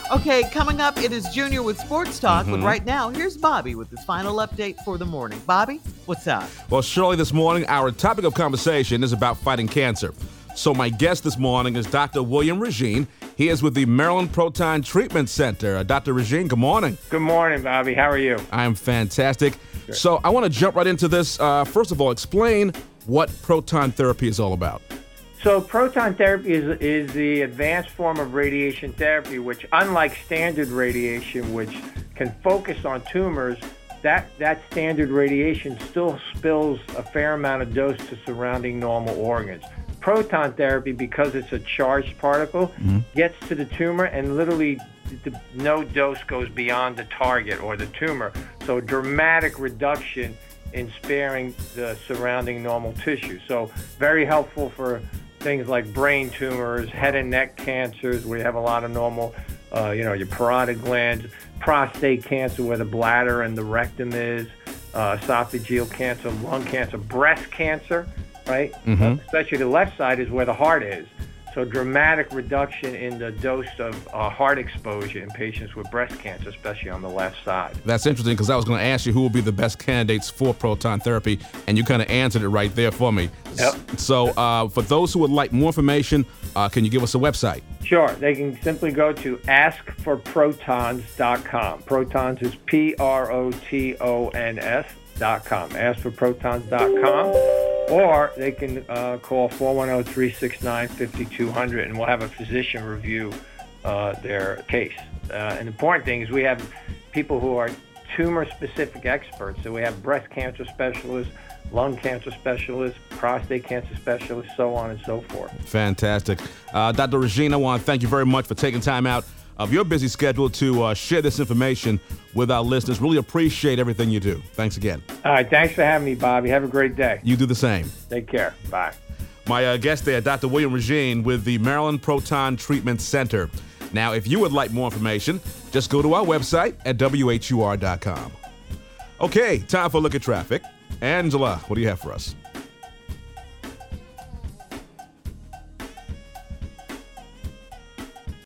Okay, coming up, it is Junior with Sports Talk, but right now, here's Bobby with his final update for the morning. Bobby, what's up? Well, Shirley, this morning, our topic of conversation is about fighting cancer. So my guest this morning is Dr. William Regine. He is with the Maryland Proton Treatment Center. Dr. Regine, good morning. Good morning, Bobby. How are you? I am fantastic. Good. So I want to jump right into this. First of all, explain what proton therapy is all about. So proton therapy is the advanced form of radiation therapy, which, unlike standard radiation, which can focus on tumors, that standard radiation still spills a fair amount of dose to surrounding normal organs. Proton therapy, because it's a charged particle, gets to the tumor and literally no dose goes beyond the target or the tumor. So dramatic reduction in sparing the surrounding normal tissue. So very helpful for things like brain tumors, head and neck cancers, where you have a lot of normal, your parotid glands, prostate cancer, where the bladder and the rectum is, esophageal cancer, lung cancer, breast cancer, right? Especially the left side is where the heart is. So dramatic reduction in the dose of heart exposure in patients with breast cancer, especially on the left side. That's interesting because I was going to ask you who will be the best candidates for proton therapy, and you kind of answered it right there for me. Yep. So for those who would like more information, can you give us a website? Sure. They can simply go to askforprotons.com. Protons is protons.com. Askforprotons.com. Or they can call 410-369-5200, and we'll have a physician review their case. An important thing is we have people who are tumor-specific experts. So we have breast cancer specialists, lung cancer specialists, prostate cancer specialists, so on and so forth. Fantastic. Dr. Regine, I want to thank you very much for taking time out of your busy schedule to share this information with our listeners. Really appreciate everything you do. Thanks again. All right. Thanks for having me, Bobby. Have a great day. You do the same. Take care. Bye. My guest there, Dr. William Regine with the Maryland Proton Treatment Center. Now, if you would like more information, just go to our website at WHUR.com. Okay, time for a look at traffic. Angela, what do you have for us?